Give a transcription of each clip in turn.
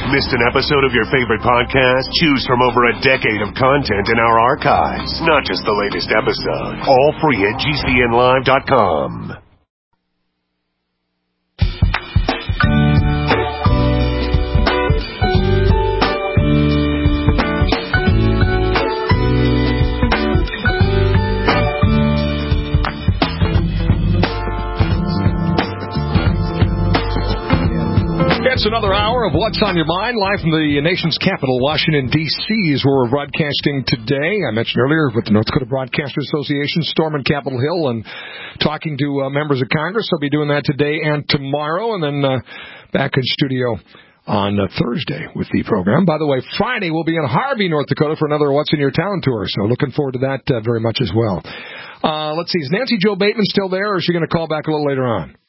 Missed an episode of your favorite podcast? Choose from over a decade of content in our archives, not just the latest episode. All free at GCNlive.com. It's another hour of What's on Your Mind, live from the nation's capital, Washington, D.C., is where we're broadcasting today. I mentioned earlier with the North Dakota Broadcasters Association, storming Capitol Hill and talking to members of Congress. I'll be doing that today and tomorrow, and then back in studio on Thursday with the program. By the way, Friday we'll be in Harvey, North Dakota for another What's in Your Town tour, so looking forward to that very much as well. Let's see, is Nancy Jo Bateman still there, or is she going to call back a little later on?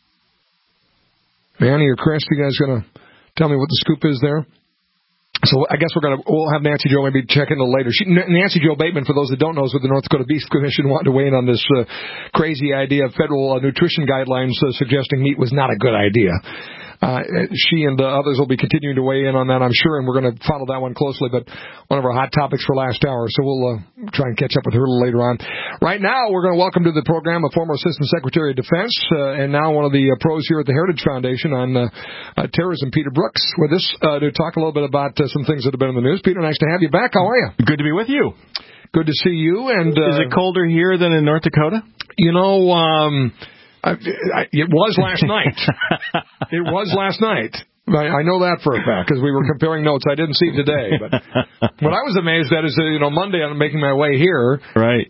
Manny or Chris, you guys going to tell me what the scoop is there? So I guess we'll have Nancy Jo maybe check in a little later. Nancy Jo Bateman, for those that don't know, is with the North Dakota Beef Commission, wanted to weigh in on this crazy idea of federal nutrition guidelines suggesting meat was not a good idea. She and others will be continuing to weigh in on that, I'm sure, and we're going to follow that one closely, but one of our hot topics for last hour, so we'll try and catch up with her a little later on. Right now, we're going to welcome to the program a former Assistant Secretary of Defense and now one of the pros here at the Heritage Foundation on terrorism, Peter Brooks, with us to talk a little bit about some things that have been in the news. Peter, nice to have you back. How are you? Good to be with you. Good to see you. And is it colder here than in North Dakota? You know, it was last night. It was last night. I know that for a fact because we were comparing notes. I didn't see it today, but what I was amazed at is Monday I'm making my way here. Right.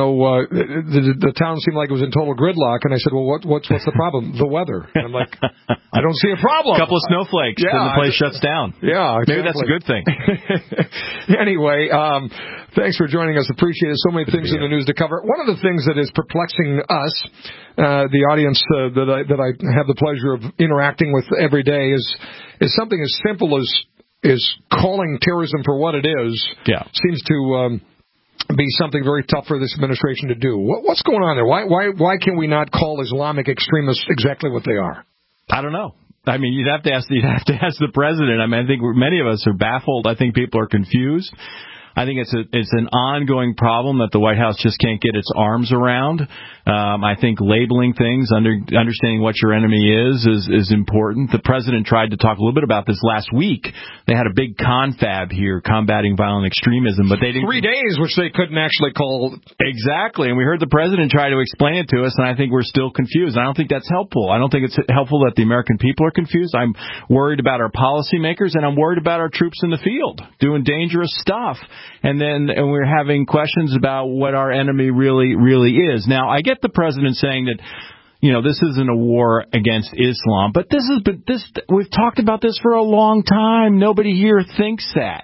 The town seemed like it was in total gridlock, and I said, "Well, what's the problem? The weather." And I'm like, "I don't see a problem." A couple of snowflakes, and the place shuts down. Yeah, exactly. Maybe that's a good thing. Anyway, thanks for joining us. Appreciate it. So many things in the news to cover. One of the things that is perplexing us, the audience that I have the pleasure of interacting with every day, is something as simple as calling terrorism for what it is. Yeah. Seems to be something very tough for this administration to do. What's going on there? Why can we not call Islamic extremists exactly what they are? I don't know. I mean, you'd have to ask the president. I mean, I think many of us are baffled. I think people are confused. I think it's an ongoing problem that the White House just can't get its arms around. I think labeling things, understanding what your enemy is important. The president tried to talk a little bit about this last week. They had a big confab here combating violent extremism, but they didn't. 3 days, which they couldn't actually call. Exactly, and we heard the president try to explain it to us, and I think we're still confused. I don't think that's helpful. I don't think it's helpful that the American people are confused. I'm worried about our policymakers, and I'm worried about our troops in the field doing dangerous stuff. And we're having questions about what our enemy really is. Now, I get the president saying that, this isn't a war against Islam, but we've talked about this for a long time. Nobody here thinks that.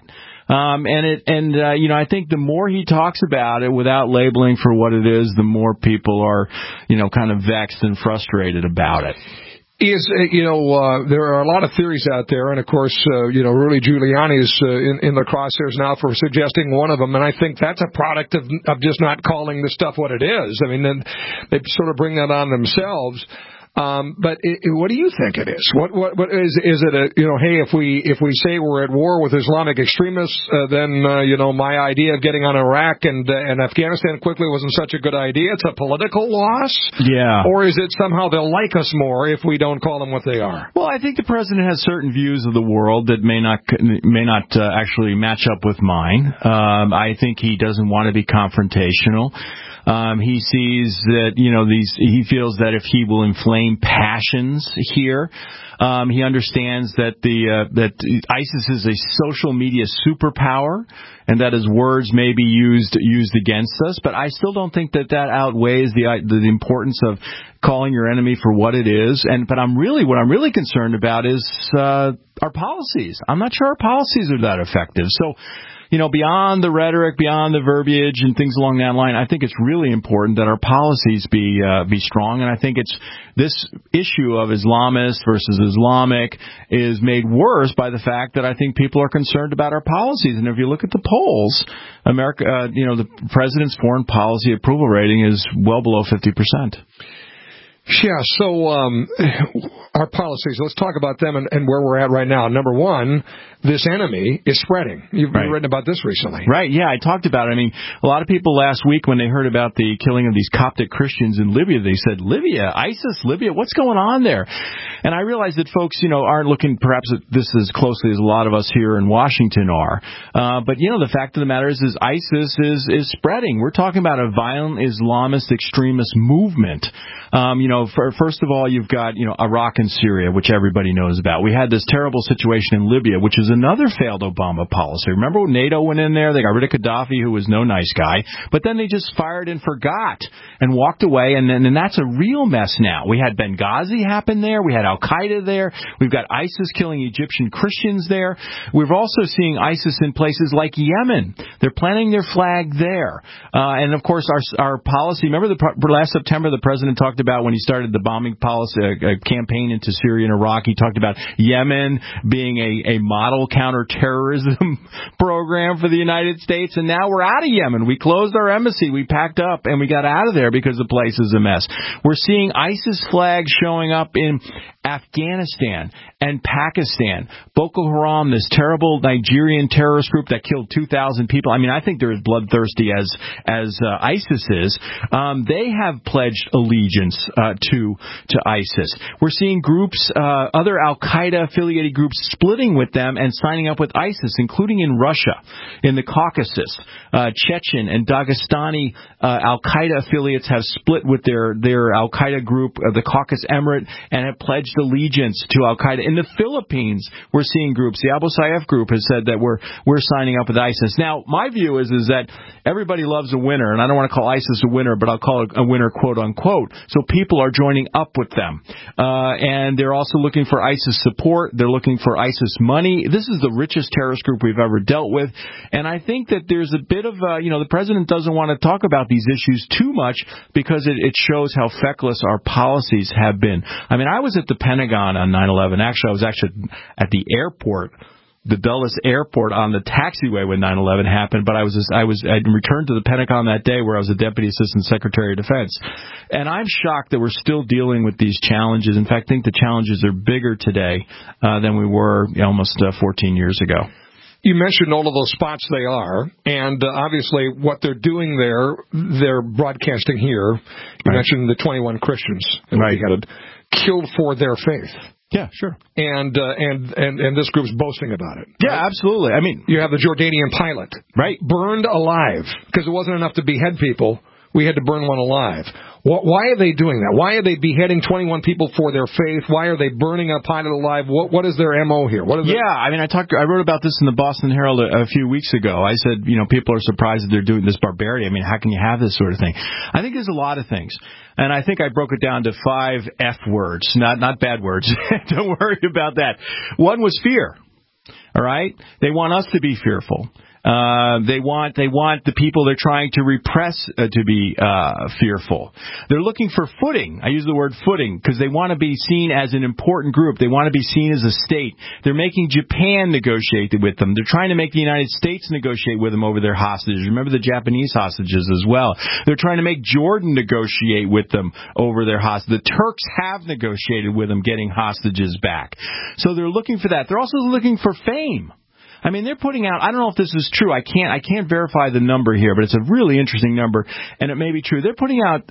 I think the more he talks about it without labeling for what it is, the more people are, kind of vexed and frustrated about it. There are a lot of theories out there, and of course, Rudy Giuliani is in the crosshairs now for suggesting one of them, and I think that's a product of just not calling the stuff what it is. I mean, then they sort of bring that on themselves. But what do you think it is? What is it? Hey, if we say we're at war with Islamic extremists, then my idea of getting on Iraq and Afghanistan quickly wasn't such a good idea. It's a political loss. Yeah. Or is it somehow they'll like us more if we don't call them what they are? Well, I think the president has certain views of the world that may not actually match up with mine. I think he doesn't want to be confrontational. He sees that, he feels that if he will inflame passions here, he understands that that ISIS is a social media superpower and that his words may be used against us. But I still don't think that outweighs the importance of calling your enemy for what it is. But what I'm really concerned about is our policies. I'm not sure our policies are that effective. So, beyond the rhetoric, beyond the verbiage and things along that line, I think it's really important that our policies be strong. And I think this issue of Islamist versus Islamic is made worse by the fact that I think people are concerned about our policies. And if you look at the polls, the president's foreign policy approval rating is well below 50%. Yeah, so our policies, let's talk about them and where we're at right now. Number one, this enemy is spreading. You've written about this recently. Right, yeah, I talked about it. I mean, a lot of people last week when they heard about the killing of these Coptic Christians in Libya, they said, Libya, ISIS, Libya, what's going on there? And I realize that folks, aren't looking perhaps at this as closely as a lot of us here in Washington are. But, the fact of the matter is ISIS is spreading. We're talking about a violent Islamist extremist movement. First of all, you've got, Iraq and Syria, which everybody knows about. We had this terrible situation in Libya, which is another failed Obama policy. Remember when NATO went in there? They got rid of Gaddafi, who was no nice guy. But then they just fired and forgot and walked away. And that's a real mess now. We had Benghazi happen there. We had Al-Qaeda there. We've got ISIS killing Egyptian Christians there. We're also seeing ISIS in places like Yemen. They're planting their flag there. And, of course, our policy, remember last September the president talked about when he started the bombing policy campaign into Syria and Iraq, he talked about Yemen being a model counterterrorism program for the United States, and now we're out of Yemen. We closed our embassy, we packed up, and we got out of there because the place is a mess. We're seeing ISIS flags showing up in Afghanistan and Pakistan. Boko Haram, this terrible Nigerian terrorist group that killed 2,000 people. I mean, I think they're as bloodthirsty as ISIS is. They have pledged allegiance to ISIS. We're seeing groups, other Al-Qaeda affiliated groups splitting with them and signing up with ISIS, including in Russia, in the Caucasus. Chechen and Dagestani Al-Qaeda affiliates have split with their Al-Qaeda group, the Caucasus Emirate, and have pledged allegiance to Al-Qaeda. In the Philippines, we're seeing groups. The Abu Sayyaf group has said that we're signing up with ISIS. Now, my view is that everybody loves a winner, and I don't want to call ISIS a winner, but I'll call it a winner, quote unquote. So people are joining up with them. And they're also looking for ISIS support. They're looking for ISIS money. This is the richest terrorist group we've ever dealt with. And I think that there's a bit of, the president doesn't want to talk about these issues too much because it shows how feckless our policies have been. I mean, I was at the Pentagon on 9/11. Actually, I was at the airport, the Dulles Airport, on the taxiway when 9/11 happened, but I'd returned to the Pentagon that day where I was a Deputy Assistant Secretary of Defense. And I'm shocked that we're still dealing with these challenges. In fact, I think the challenges are bigger today than we were almost 14 years ago. You mentioned all of those spots they are, and obviously what they're doing there, they're broadcasting here. You mentioned the 21 Christians that we had killed for their faith. Yeah, sure. And this group's boasting about it. Yeah, right? Absolutely. I mean, you have the Jordanian pilot, right, burned alive because it wasn't enough to behead people. We had to burn one alive. Why are they doing that? Why are they beheading 21 people for their faith? Why are they burning a pilot alive? What is their MO here? I mean, I wrote about this in the Boston Herald a few weeks ago. I said, people are surprised that they're doing this barbarity. I mean, how can you have this sort of thing? I think there's a lot of things. And I think I broke it down to 5 F words, not bad words. Don't worry about that. One was fear. All right? They want us to be fearful. They want the people they're trying to repress to be fearful. They're looking for footing. I use the word footing because they want to be seen as an important group. They want to be seen as a state. They're making Japan negotiate with them. They're trying to make the United States negotiate with them over their hostages. Remember the Japanese hostages as well. They're trying to make Jordan negotiate with them over their hostages. The Turks have negotiated with them getting hostages back. So they're looking for that. They're also looking for fame. I mean, they're putting out, I don't know if this is true. I can't verify the number here, but it's a really interesting number, and it may be true. They're putting out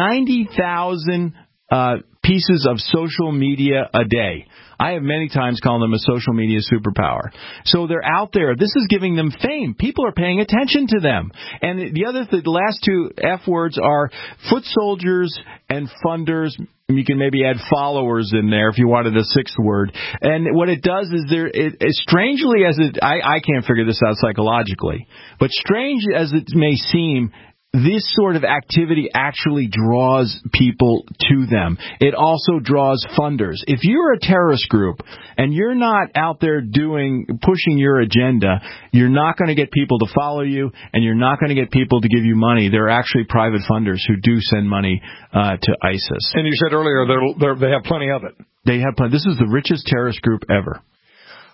90,000 pieces of social media a day. I have many times called them a social media superpower. So they're out there. This is giving them fame. People are paying attention to them. And the last 2 F words are foot soldiers and funders. You can maybe add followers in there if you wanted a 6th word. And what it does is strangely as I can't figure this out psychologically, but strange as it may seem, this sort of activity actually draws people to them. It also draws funders. If you're a terrorist group and you're not out there pushing your agenda, you're not going to get people to follow you, and you're not going to get people to give you money. There are actually private funders who do send money to ISIS. And you said earlier they have plenty of it. They have plenty. This is the richest terrorist group ever.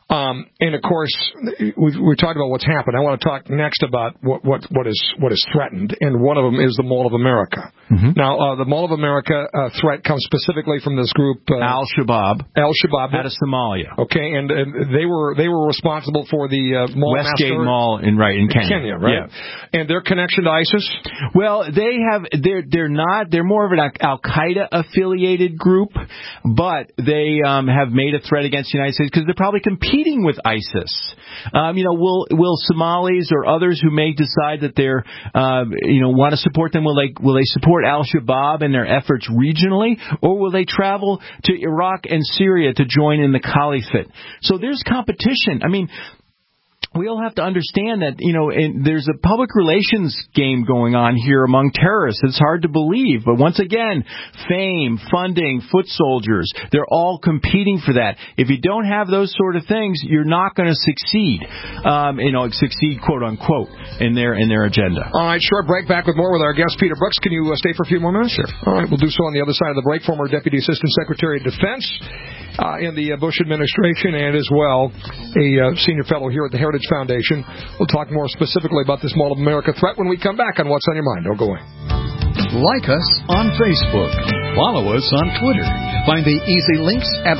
And of course, we talked about what's happened. I want to talk next about what is threatened, and one of them is the Mall of America. Mm-hmm. Now, the Mall of America threat comes specifically from this group, Al-Shabaab, out of Somalia. Okay, and they were responsible for the mall Westgate Mall in Kenya, right? Yeah. And their connection to ISIS? Well, they're not. They're more of an Al-Qaeda affiliated group, but they have made a threat against the United States because they're probably competing with ISIS. Will Somalis or others who may decide that they're, want to support them, will they support Al-Shabaab in their efforts regionally, or will they travel to Iraq and Syria to join in the caliphate? So there's competition. I mean, we all have to understand that, there's a public relations game going on here among terrorists. It's hard to believe. But once again, fame, funding, foot soldiers, they're all competing for that. If you don't have those sort of things, you're not going to succeed, succeed, quote unquote, in their agenda. All right, short break. Back with more with our guest, Peter Brooks. Can you stay for a few more minutes? Sure. All right, we'll do so on the other side of the break. Former Deputy Assistant Secretary of Defense in the Bush administration, and as well a senior fellow here at the Heritage Foundation. We'll talk more specifically about this Mall of America threat when we come back on What's on Your Mind. Don't go away. Like us on Facebook. Follow us on Twitter. Find the easy links at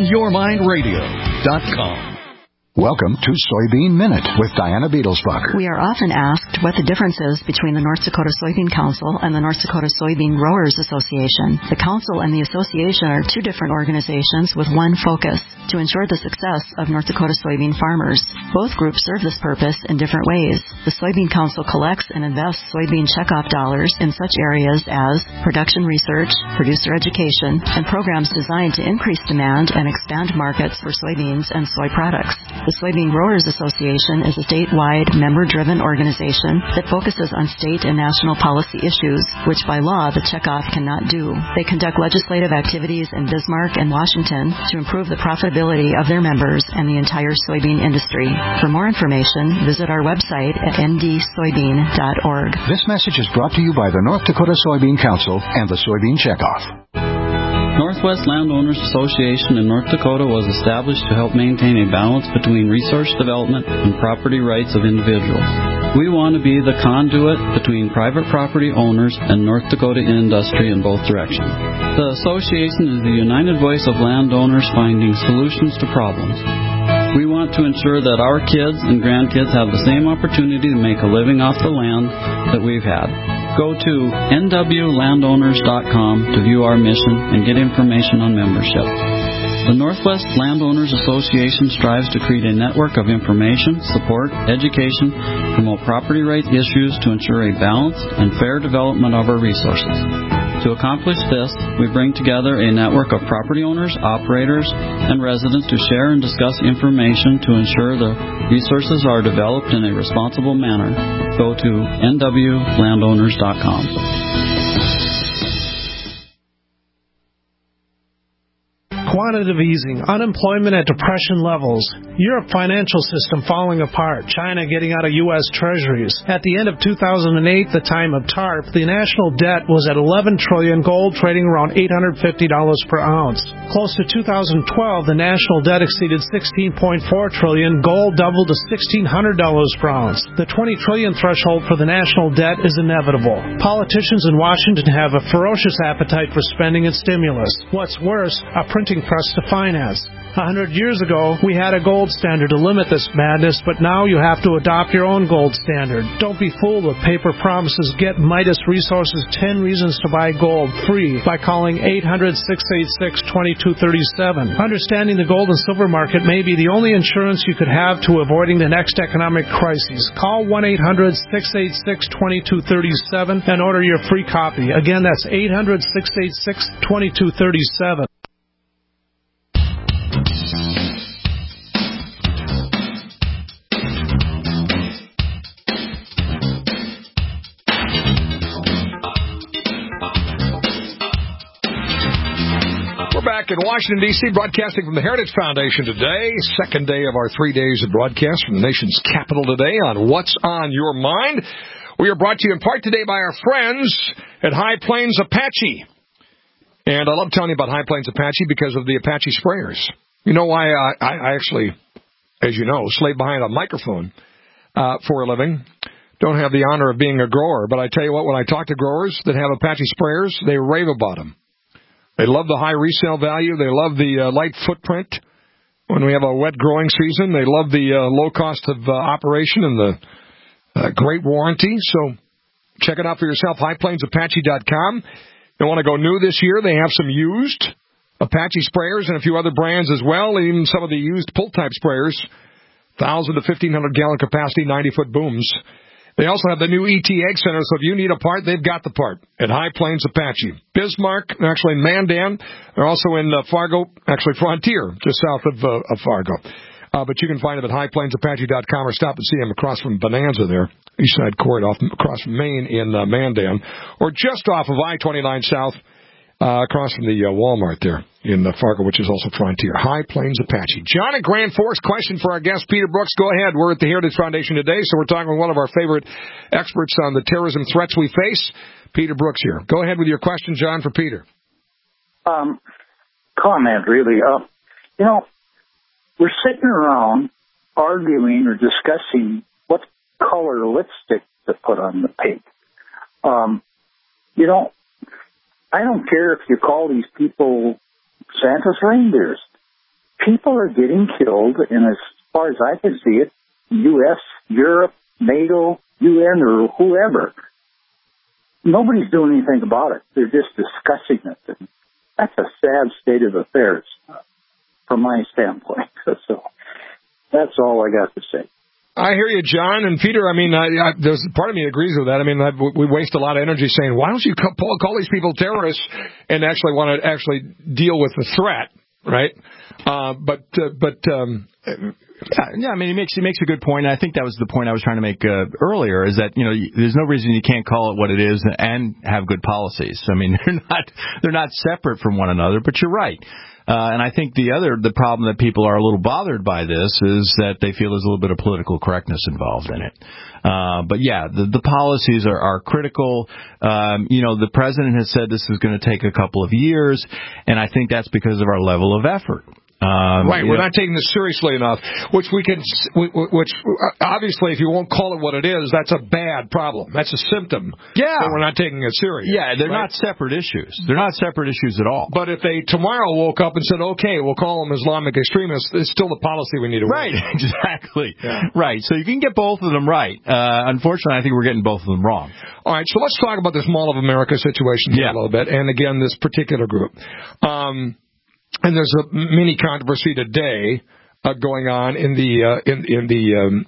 whatsonyourmindradio.com. Welcome to Soybean Minute with Diana Beadlesbacher. We are often asked what the difference is between the North Dakota Soybean Council and the North Dakota Soybean Growers Association. The Council and the Association are two different organizations with one focus: to ensure the success of North Dakota soybean farmers. Both groups serve this purpose in different ways. The Soybean Council collects and invests soybean checkoff dollars in such areas as production research, producer education, and programs designed to increase demand and expand markets for soybeans and soy products. The Soybean Growers Association is a statewide, member-driven organization that focuses on state and national policy issues, which by law the checkoff cannot do. They conduct legislative activities in Bismarck and Washington to improve the profitability of their members and the entire soybean industry. For more information, visit our website at ndsoybean.org. This message is brought to you by the North Dakota Soybean Council and the Soybean Checkoff. Northwest Landowners Association in North Dakota was established to help maintain a balance between resource development and property rights of individuals. We want to be the conduit between private property owners and North Dakota industry in both directions. The association is the united voice of landowners finding solutions to problems. We want to ensure that our kids and grandkids have the same opportunity to make a living off the land that we've had. Go to nwlandowners.com to view our mission and get information on membership. The Northwest Landowners Association strives to create a network of information, support, education, promote property rights issues to ensure a balanced and fair development of our resources. To accomplish this, we bring together a network of property owners, operators, and residents to share and discuss information to ensure the resources are developed in a responsible manner. Go to nwlandowners.com. Quantitative easing, unemployment at depression levels, Europe financial system falling apart, China getting out of U.S. treasuries. At the end of 2008, the time of TARP, the national debt was at $11 trillion, gold trading around $850 per ounce. Close to 2012, the national debt exceeded $16.4 trillion, gold doubled to $1,600 per ounce. The $20 trillion threshold for the national debt is inevitable. Politicians in Washington have a ferocious appetite for spending and stimulus. What's worse, a printing press to finance. 100 years ago, we had a gold standard to limit this madness, but now you have to adopt your own gold standard. Don't be fooled with paper promises. Get Midas Resources 10 Reasons to Buy Gold free by calling 800-686-2237. Understanding the gold and silver market may be the only insurance you could have to avoiding the next economic crisis. Call 1-800-686-2237 and order your free copy. Again, that's 800-686-2237. Back in Washington, D.C., broadcasting from the Heritage Foundation today. Second day of our 3 days of broadcast from the nation's capital today on What's on Your Mind. We are brought to you in part today by our friends at High Plains Apache. And I love telling you about High Plains Apache because of the Apache sprayers. You know why I actually as you know, slave behind a microphone for a living. Don't have the honor of being a grower, but I tell you what, when I talk to growers that have Apache sprayers, they rave about them. They love the high resale value. They love the light footprint. When we have a wet growing season, they love the low cost of operation and the great warranty. So check it out for yourself, highplainsapache.com. You want to go new this year? They have some used Apache sprayers and a few other brands as well, even some of the used pull-type sprayers, 1,000 to 1,500 gallon capacity, 90-foot booms. They also have the new ET Egg Center, so if you need a part, they've got the part at High Plains Apache. Bismarck, actually Mandan. They're also in Fargo, actually Frontier, just south of Fargo. But you can find them at highplainsapache.com or stop and see them across from Bonanza there, Eastside Court, across from Maine in Mandan, or just off of I-29 South, across from the Walmart there in Fargo, which is also Frontier. High Plains Apache. John in Grand Forks, question for our guest, Peter Brooks. Go ahead. We're at the Heritage Foundation today, so we're talking with one of our favorite experts on the terrorism threats we face, Peter Brooks here. Go ahead with your question, John, for Peter. Comment, really. We're sitting around arguing or discussing what color lipstick to put on the pig. I don't care if you call these people Santa's reindeers. People are getting killed, and as far as I can see it, U.S., Europe, NATO, UN, or whoever, nobody's doing anything about it. They're just discussing it. And that's a sad state of affairs from my standpoint. So that's all I got to say. I hear you, John. And Peter, I mean, there's part of me agrees with that. I mean, we waste a lot of energy saying, why don't you call these people terrorists and actually want to actually deal with the threat, right? Yeah, I mean, he makes a good point. And I think that was the point I was trying to make earlier, is that, there's no reason you can't call it what it is and have good policies. I mean, they're not separate from one another, but you're right. And I think the problem that people are a little bothered by this is that they feel there's a little bit of political correctness involved in it. But yeah, the policies are critical. The president has said this is going to take a couple of years, and I think that's because of our level of effort. Right, we're not taking this seriously enough, which obviously, if you won't call it what it is, that's a bad problem. That's a symptom. Yeah. That we're not taking it serious. Yeah, they're not separate issues. They're not separate issues at all. But if they tomorrow woke up and said, okay, we'll call them Islamic extremists, it's still the policy we need to work. Right, exactly. Yeah. Right, so you can get both of them right. Unfortunately, I think we're getting both of them wrong. All right, so let's talk about this Mall of America situation here a little bit, and again, this particular group. And there's a mini controversy today going on in the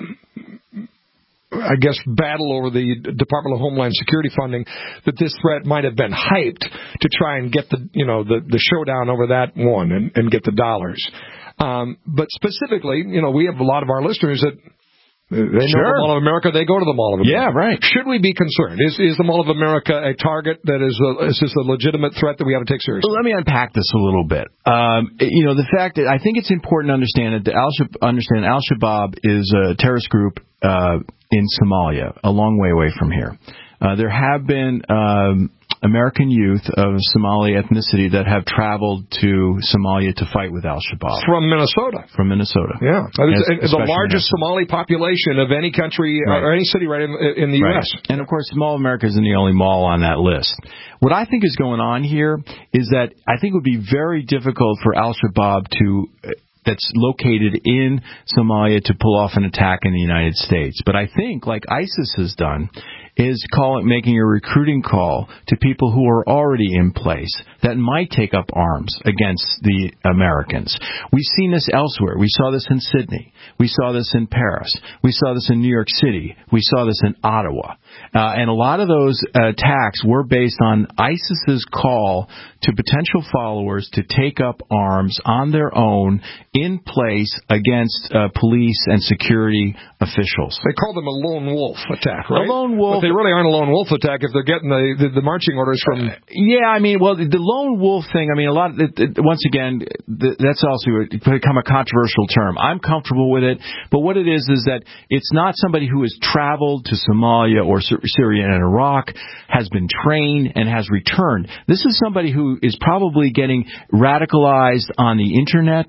I guess, battle over the Department of Homeland Security funding, that this threat might have been hyped to try and get the showdown over that one and get the dollars. But specifically, we have a lot of our listeners that they know the Mall of America, they go to the Mall of America. Yeah, right. Should we be concerned? Is the Mall of America a target that is this a legitimate threat that we have to take seriously? Well, let me unpack this a little bit. The fact that I think it's important to understand that Al-Shabaab is a terrorist group in Somalia, a long way away from here. There have been American youth of Somali ethnicity that have traveled to Somalia to fight with Al-Shabaab. From Minnesota. Yeah. The largest Somali population of any country or any city in the U.S. And, of course, Mall of America isn't the only mall on that list. What I think is going on here is that I think it would be very difficult for Al-Shabaab that's located in Somalia to pull off an attack in the United States. But I think, like ISIS has done, is making a recruiting call to people who are already in place that might take up arms against the Americans. We've seen this elsewhere. We saw this in Sydney. We saw this in Paris. We saw this in New York City. We saw this in Ottawa. And a lot of those attacks were based on ISIS's call to potential followers to take up arms on their own in place against police and security officials. They call them a lone wolf attack, right? A lone wolf. But they really aren't a lone wolf attack if they're getting the marching orders from... the lone wolf thing, once again, that's also become a controversial term. I'm comfortable with it, but what it is that it's not somebody who has traveled to Somalia or Syria and Iraq, has been trained, and has returned. This is somebody who is probably getting radicalized on the Internet,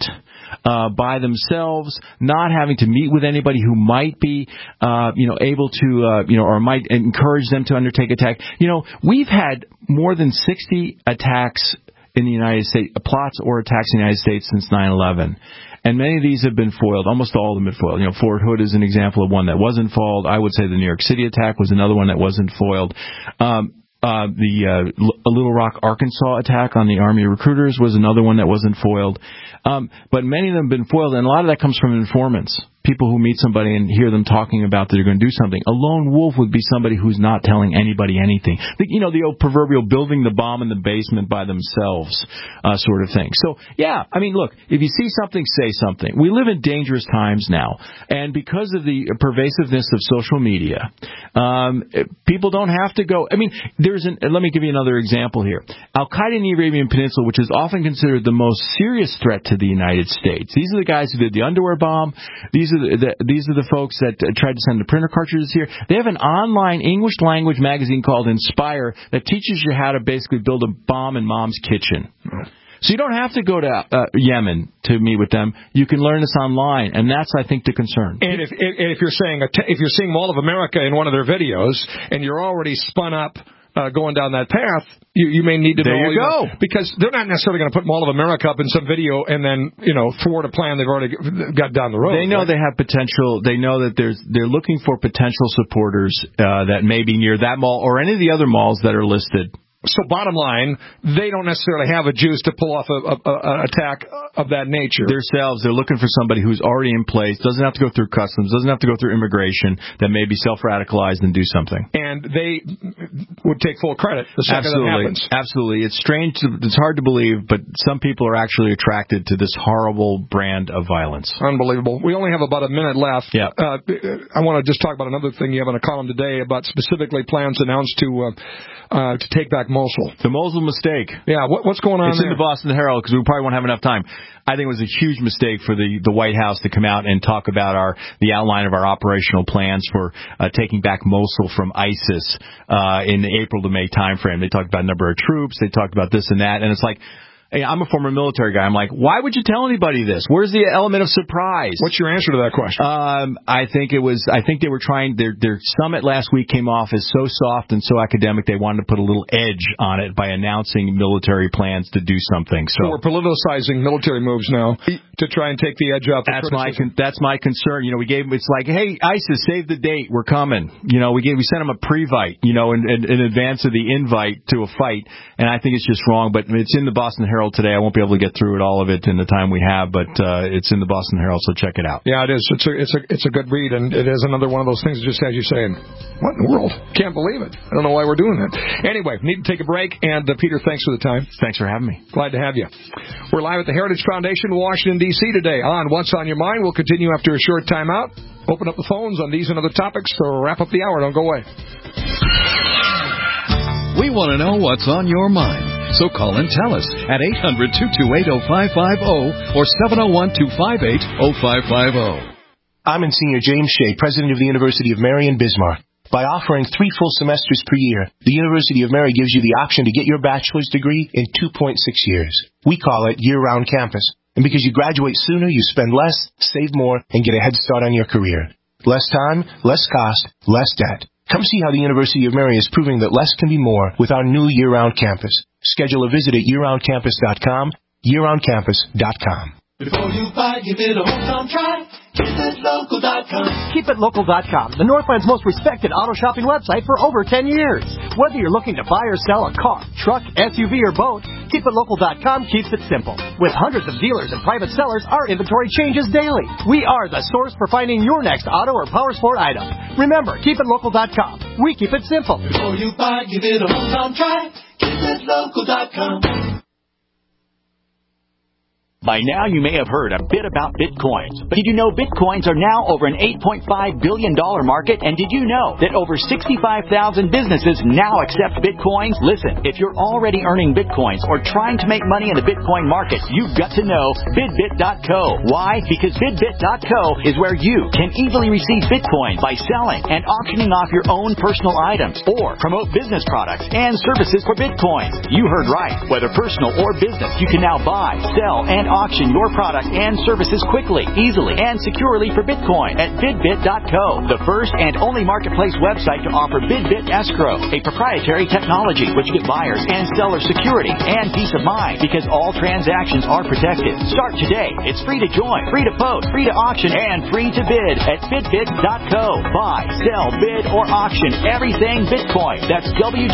by themselves, not having to meet with anybody who might be, able to, or might encourage them to undertake attack. We've had more than 60 attacks in the United States, plots or attacks in the United States since 9/11. And many of these have been foiled. Almost all of them have been foiled. Fort Hood is an example of one that wasn't foiled. I would say the New York City attack was another one that wasn't foiled. The Little Rock, Arkansas attack on the Army recruiters was another one that wasn't foiled. But many of them have been foiled, and a lot of that comes from informants. People who meet somebody and hear them talking about that they're going to do something. A lone wolf would be somebody who's not telling anybody anything. The old proverbial building the bomb in the basement by themselves sort of thing. So, yeah, look, if you see something, say something. We live in dangerous times now. And because of the pervasiveness of social media, people don't have to go. Let me give you another example here. Al-Qaeda in the Arabian Peninsula, which is often considered the most serious threat to the United States. These are the guys who did the underwear bomb. These are the folks that tried to send the printer cartridges here. They have an online English language magazine called Inspire that teaches you how to basically build a bomb in mom's kitchen. So you don't have to go to Yemen to meet with them. You can learn this online, and that's, I think, the concern. And if you're saying if you're seeing Mall of America in one of their videos and you're already spun up going down that path, you may need to know. There you go. Because they're not necessarily going to put Mall of America up in some video and then, thwart a plan they've already got down the road. They know they have potential. They know that they're looking for potential supporters that may be near that mall or any of the other malls that are listed. So bottom line, they don't necessarily have a juice to pull off an attack of that nature. They're looking for somebody who's already in place, doesn't have to go through customs, doesn't have to go through immigration, that may be self-radicalized and do something. And they would take full credit the second that happens. Absolutely. It's strange. It's hard to believe, but some people are actually attracted to this horrible brand of violence. Unbelievable. We only have about a minute left. Yeah. I want to just talk about another thing you have in a column today about specifically plans announced to take back Mosul. The Mosul mistake. Yeah, what's going on there? It's in the Boston Herald because we probably won't have enough time. I think it was a huge mistake for the White House to come out and talk about the outline of our operational plans for taking back Mosul from ISIS in the April to May timeframe. They talked about number of troops. They talked about this and that. And it's like, hey, I'm a former military guy. I'm like, why would you tell anybody this? Where's the element of surprise? What's your answer to that question? I think they were trying, their summit last week came off as so soft and so academic they wanted to put a little edge on it by announcing military plans to do something. So we're politicizing military moves now to try and take the edge off. That's my concern. It's like, hey, ISIS, save the date. We're coming. We sent them a pre-vite, in advance of the invite to a fight. And I think it's just wrong, but it's in the Boston Herald today. I won't be able to get through all of it in the time we have, but it's in the Boston Herald, so check it out. Yeah, it is. It's a good read, and it is another one of those things, just as you're saying, what in the world? Can't believe it. I don't know why we're doing that. Anyway, need to take a break, and Peter, thanks for the time. Thanks for having me. Glad to have you. We're live at the Heritage Foundation, Washington, D.C. today on What's on Your Mind. We'll continue after a short time out. Open up the phones on these and other topics, so wrap up the hour. Don't go away. We want to know what's on your mind. So call and tell us at 800-228-0550 or 701-258-0550. I'm Monsignor James Shea, President of the University of Mary in Bismarck. By offering 3 full semesters per year, the University of Mary gives you the option to get your bachelor's degree in 2.6 years. We call it year-round campus. And because you graduate sooner, you spend less, save more, and get a head start on your career. Less time, less cost, less debt. Come see how the University of Mary is proving that less can be more with our new year-round campus. Schedule a visit at yearroundcampus.com, yearroundcampus.com. Before you buy, give it a home try. KeepItLocal.com. KeepItLocal.com, the Northland's most respected auto shopping website for over 10 years. Whether you're looking to buy or sell a car, truck, SUV, or boat, KeepItLocal.com keeps it simple. With hundreds of dealers and private sellers, our inventory changes daily. We are the source for finding your next auto or power sport item. Remember, KeepItLocal.com. We keep it simple. Before you buy, give it a home try. KeepItLocal.com. By now, you may have heard a bit about Bitcoins. But did you know Bitcoins are now over an $8.5 billion market? And did you know that over 65,000 businesses now accept Bitcoins? Listen, if you're already earning Bitcoins or trying to make money in the Bitcoin market, you've got to know BidBit.co. Why? Because BidBit.co is where you can easily receive Bitcoins by selling and auctioning off your own personal items or promote business products and services for Bitcoins. You heard right. Whether personal or business, you can now buy, sell, and auction your product and services quickly, easily, and securely for Bitcoin at BidBit.co, the first and only marketplace website to offer BidBit Escrow, a proprietary technology which gives buyers and sellers security and peace of mind because all transactions are protected. Start today. It's free to join, free to post, free to auction, and free to bid at BidBit.co. Buy, sell, bid, or auction everything Bitcoin. That's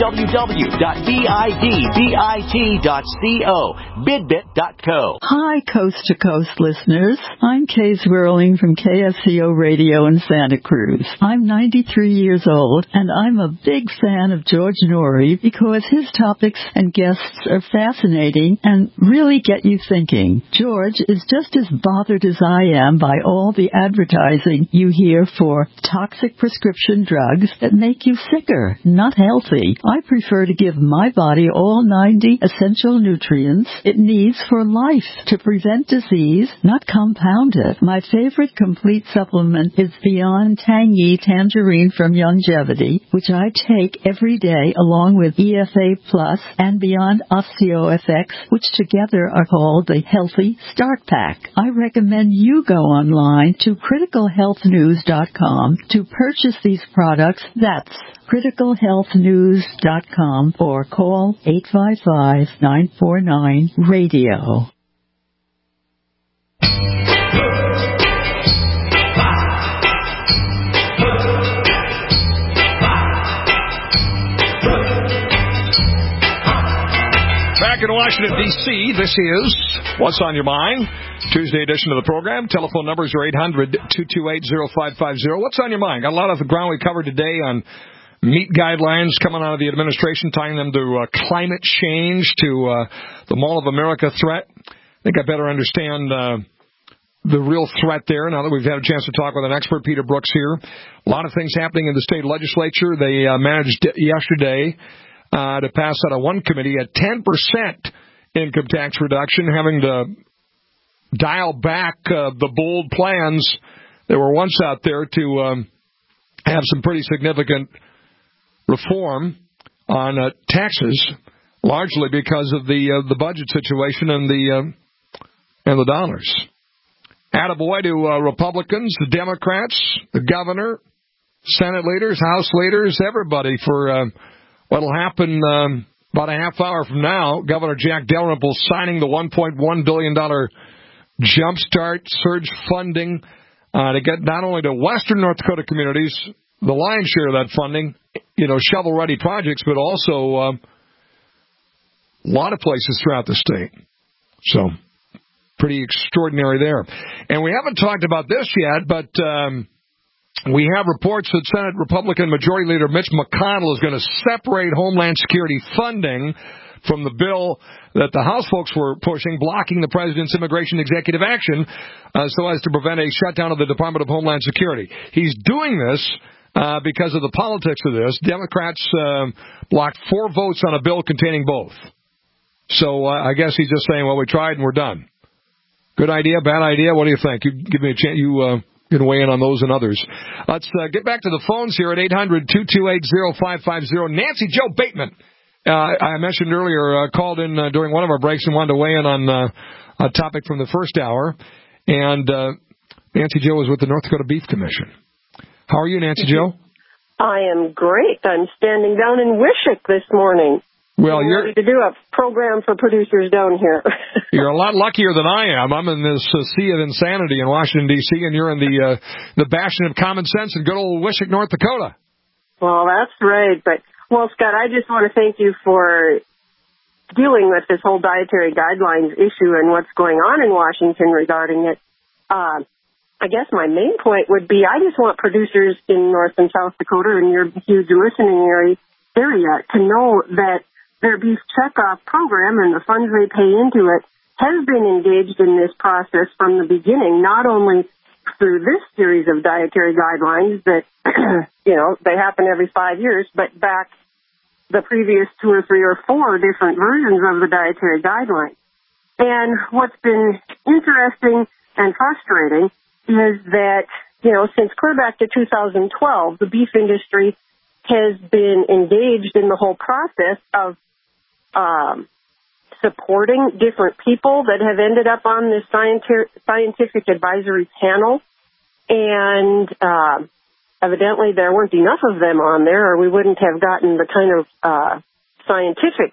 www.bidbit.co. Bidbit.co. Hi, Coast to Coast listeners. I'm Kay Swirling from KSCO Radio in Santa Cruz. I'm 93 years old, and I'm a big fan of George Norrie because his topics and guests are fascinating and really get you thinking. George is just as bothered as I am by all the advertising you hear for toxic prescription drugs that make you sicker, not healthy. I prefer to give my body all 90 essential nutrients it needs for life to prevent disease, not compound it. My favorite complete supplement is Beyond Tangy Tangerine from Youngevity, which I take every day along with EFA Plus and Beyond OsteoFX, which together are called the Healthy Start Pack. I recommend you go online to criticalhealthnews.com to purchase these products. That's criticalhealthnews.com or call 855-949-RADIO. Back in Washington, D.C., this is What's on Your Mind, Tuesday edition of the program. Telephone numbers are 800-228-0550. What's on your mind? Got a lot of the ground we covered today on meat guidelines coming out of the administration, tying them to climate change, to the Mall of America threat. I think I better understand the real threat there now that we've had a chance to talk with an expert, Peter Brooks, here. A lot of things happening in the state legislature. They managed yesterday to pass out of one committee a 10% income tax reduction, having to dial back the bold plans that were once out there to have some pretty significant reform on taxes, largely because of the budget situation and the dollars. Attaboy to Republicans, the Democrats, the governor, Senate leaders, House leaders, everybody for what'll happen about a half hour from now. Governor Jack Dalrymple signing the $1.1 billion Jumpstart surge funding to get not only to western North Dakota communities, the lion's share of that funding, shovel-ready projects, but also a lot of places throughout the state. So, pretty extraordinary there. And we haven't talked about this yet, but we have reports that Senate Republican Majority Leader Mitch McConnell is going to separate Homeland Security funding from the bill that the House folks were pushing, blocking the president's immigration executive action so as to prevent a shutdown of the Department of Homeland Security. He's doing this because of the politics of this. Democrats blocked 4 votes on a bill containing both. So I guess he's just saying, well, we tried and we're done. Good idea, bad idea? What do you think? You give me a chance. You can weigh in on those and others. Let's get back to the phones here at 800-228-0550. Nancy Jo Bateman, I mentioned earlier, called in during one of our breaks and wanted to weigh in on a topic from the first hour. And Nancy Jo is with the North Dakota Beef Commission. How are you, Nancy Jo? I am great. I'm standing down in Wishick this morning. Well, you're ready to do a program for producers down here. You're a lot luckier than I am. I'm in this sea of insanity in Washington, D.C., and you're in the bastion of common sense in good old Wishick, North Dakota. Well, that's right. But, Scott, I just want to thank you for dealing with this whole dietary guidelines issue and what's going on in Washington regarding it. I guess my main point would be I just want producers in North and South Dakota and your huge listening area to know that their beef checkoff program and the funds they pay into it has been engaged in this process from the beginning, not only through this series of dietary guidelines that, they happen every 5 years, but back the previous 2 or 3 or 4 different versions of the dietary guidelines. And what's been interesting and frustrating is that, since clear back to 2012, the beef industry has been engaged in the whole process of supporting different people that have ended up on this scientific advisory panel. And evidently there weren't enough of them on there, or we wouldn't have gotten the kind of scientific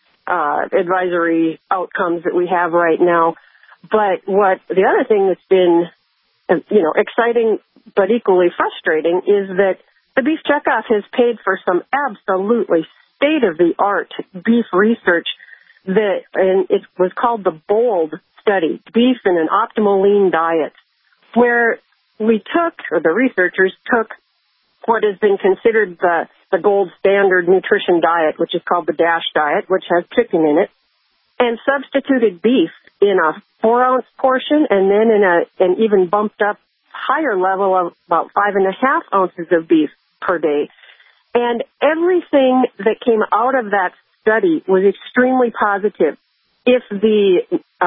advisory outcomes that we have right now. But the other thing that's been, exciting but equally frustrating is that the Beef Checkoff has paid for some absolutely state-of-the-art beef research and it was called the BOLD study, Beef in an Optimal Lean Diet, where the researchers took what has been considered the gold standard nutrition diet, which is called the DASH diet, which has chicken in it, and substituted beef in a 4-ounce portion and then in an even bumped up higher level of about 5.5 ounces of beef per day. And everything that came out of that study was extremely positive. If the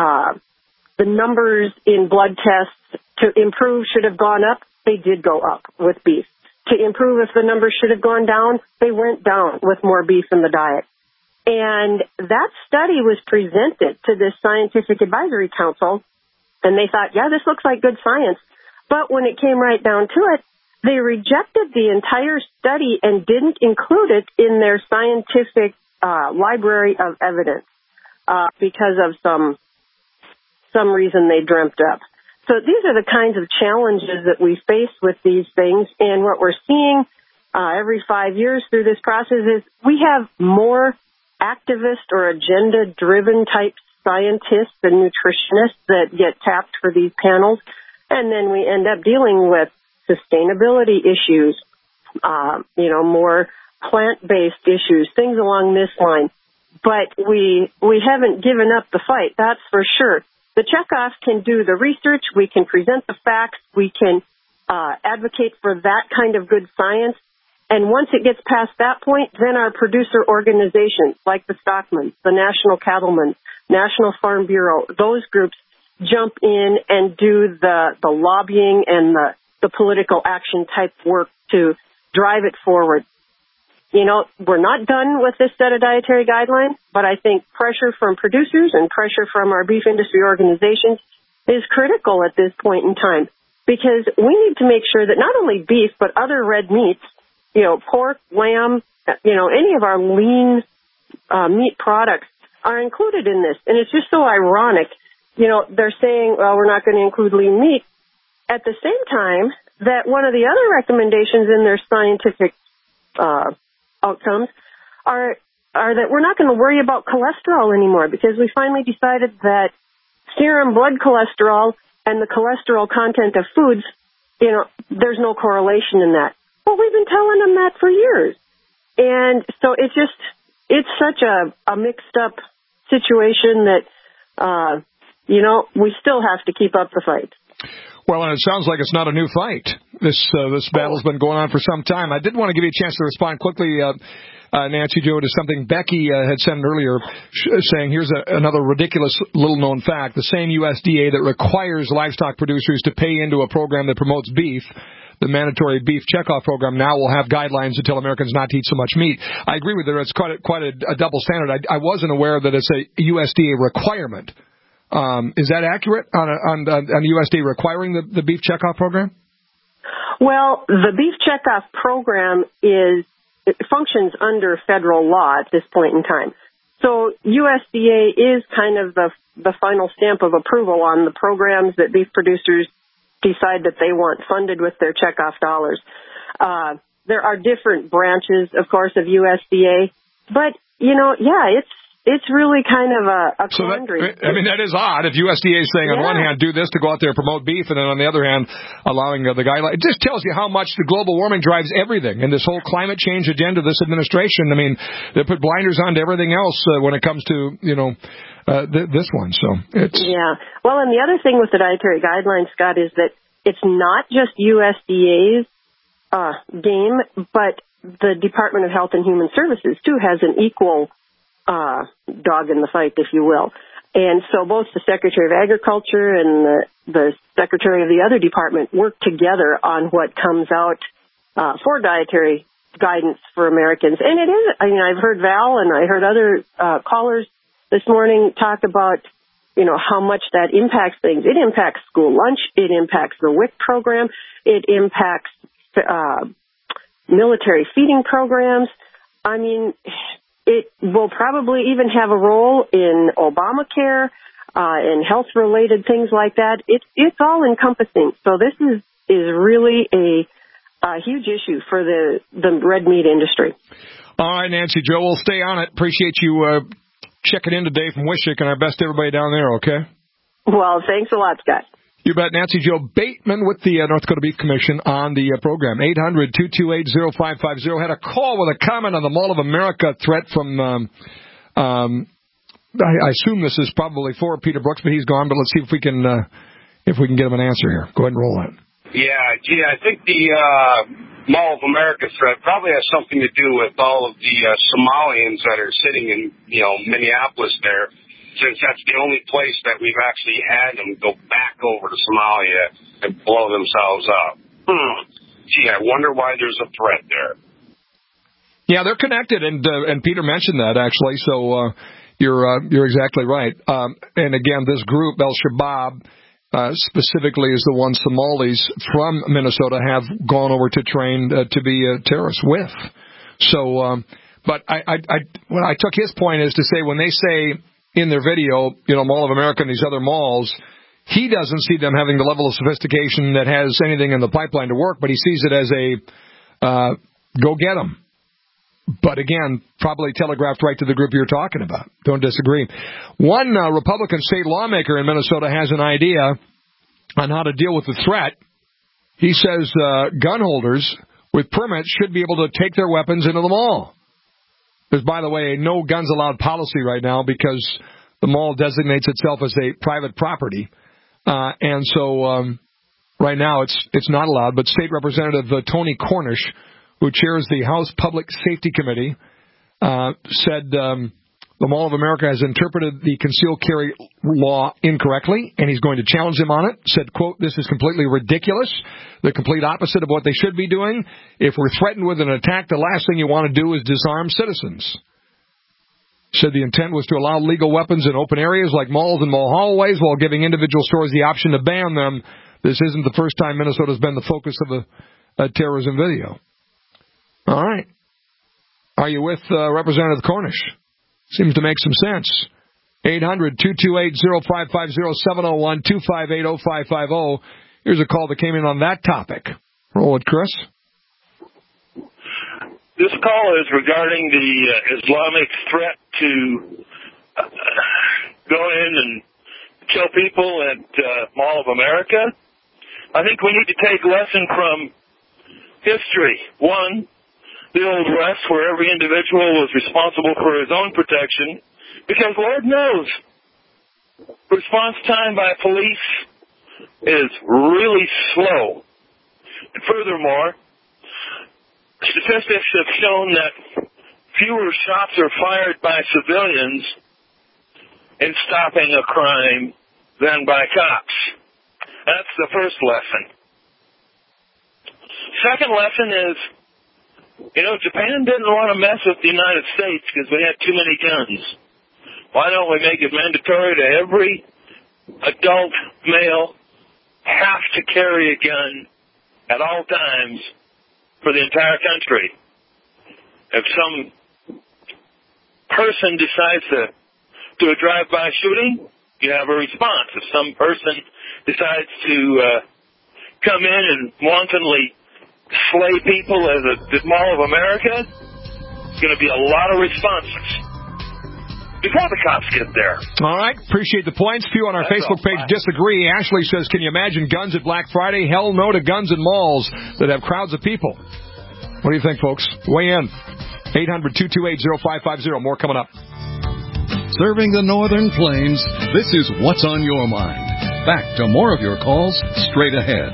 numbers in blood tests to improve should have gone up, they did go up with beef. To improve if the numbers should have gone down, they went down with more beef in the diet. And that study was presented to this scientific advisory council, and they thought, yeah, this looks like good science. But when it came right down to it, they rejected the entire study and didn't include it in their scientific library of evidence because of some reason they dreamt up. So these are the kinds of challenges that we face with these things. And what we're seeing every 5 years through this process is we have more activist or agenda-driven type scientists and nutritionists that get tapped for these panels. And then we end up dealing with sustainability issues, more plant-based issues, things along this line. But we haven't given up the fight, that's for sure. The Checkoff can do the research, we can present the facts, we can advocate for that kind of good science. And once it gets past that point, then our producer organizations like the Stockmans, the National Cattlemen, National Farm Bureau, those groups jump in and do the lobbying and the political action type work to drive it forward. We're not done with this set of dietary guidelines, but I think pressure from producers and pressure from our beef industry organizations is critical at this point in time, because we need to make sure that not only beef, but other red meats, pork, lamb, any of our lean meat products are included in this. And it's just so ironic. They're saying, well, we're not going to include lean meat. At the same time, that one of the other recommendations in their scientific outcomes are that we're not going to worry about cholesterol anymore, because we finally decided that serum blood cholesterol and the cholesterol content of foods, there's no correlation in that. Well, we've been telling them that for years. And so it's such a mixed up situation that, we still have to keep up the fight. Well, and it sounds like it's not a new fight. This battle's been going on for some time. I did want to give you a chance to respond quickly, Nancy Jo, to something Becky had sent earlier, saying here's another ridiculous little-known fact. The same USDA that requires livestock producers to pay into a program that promotes beef, the mandatory Beef Checkoff program, now will have guidelines to tell Americans not to eat so much meat. I agree with her. It's quite a double standard. I wasn't aware that it's a USDA requirement. Is that accurate on the USDA requiring the Beef Checkoff program? Well, the Beef Checkoff program it functions under federal law at this point in time. So USDA is kind of the final stamp of approval on the programs that beef producers decide that they want funded with their checkoff dollars. There are different branches, of course, of USDA, but it's really kind of a quandary. That is odd. If USDA is saying on one hand, do this to go out there and promote beef, and then on the other hand, allowing the guideline. It just tells you how much the global warming drives everything. And this whole climate change agenda, this administration, they put blinders on to everything else when it comes to, this one. So it's... Yeah. Well, and the other thing with the dietary guidelines, Scott, is that it's not just USDA's game, but the Department of Health and Human Services, too, has an equal dog in the fight, if you will. And so both the Secretary of Agriculture and the Secretary of the other department work together on what comes out for dietary guidance for Americans. And it is, I've heard Val and I heard other callers this morning talk about, how much that impacts things. It impacts school lunch. It impacts the WIC program. It impacts military feeding programs. I mean, it will probably even have a role in Obamacare, and health-related things like that. It's all encompassing. So this is really a huge issue for the red meat industry. All right, Nancy Jo, we'll stay on it. Appreciate you checking in today from Wishick, and our best to everybody down there, okay? Well, thanks a lot, Scott. You bet. Nancy Jo Bateman with the North Dakota Beef Commission on the program. 800-228-0550. Had a call with a comment on the Mall of America threat from, I assume this is probably for Peter Brooks, but he's gone. But let's see if we can get him an answer here. Go ahead and roll that. Yeah, I think the Mall of America threat probably has something to do with all of the Somalians that are sitting in, Minneapolis there, since that's the only place that we've actually had them go back over to Somalia and blow themselves up. Gee, I wonder why there's a threat there. Yeah, they're connected, and Peter mentioned that actually. So you're exactly right. And again, this group, Al-Shabaab, specifically is the one Somalis from Minnesota have gone over to train to be terrorists with. So, but what I took his point is to say when they say in their video, Mall of America and these other malls, he doesn't see them having the level of sophistication that has anything in the pipeline to work, but he sees it as a go get them. But again, probably telegraphed right to the group you're talking about. Don't disagree. One Republican state lawmaker in Minnesota has an idea on how to deal with the threat. He says gun holders with permits should be able to take their weapons into the mall. There's, by the way, a no guns allowed policy right now because the mall designates itself as a private property. And so right now it's not allowed. But State Representative Tony Cornish, who chairs the House Public Safety Committee, said the Mall of America has interpreted the concealed carry law incorrectly, and he's going to challenge them on it. Said, quote, "This is completely ridiculous, the complete opposite of what they should be doing. If we're threatened with an attack, the last thing you want to do is disarm citizens." Said the intent was to allow legal weapons in open areas like malls and mall hallways while giving individual stores the option to ban them. This isn't the first time Minnesota's been the focus of a terrorism video. All right. Are you with Representative Cornish? Seems to make some sense. 800-228-0550-701-258-0550. Here's a call that came in on that topic. Roll it, Chris. This call is regarding the Islamic threat to go in and kill people at Mall of America. I think we need to take lesson from history. One, the Old West, where every individual was responsible for his own protection, because Lord knows response time by police is really slow. And furthermore, statistics have shown that fewer shots are fired by civilians in stopping a crime than by cops. That's the first lesson. Second lesson is, Japan didn't want to mess with the United States because we had too many guns. Why don't we make it mandatory to every adult male have to carry a gun at all times for the entire country? If some person decides to do a drive-by shooting, you have a response. If some person decides to come in and wantonly slay people at the Mall of America, there's going to be a lot of responses before the cops get there. All right. Appreciate the points. Few on our Facebook page disagree. Ashley says, can you imagine guns at Black Friday? Hell no to guns in malls that have crowds of people. What do you think, folks? Weigh in. 800-228-0550. More coming up. Serving the Northern Plains, this is What's on Your Mind. Back to more of your calls straight ahead.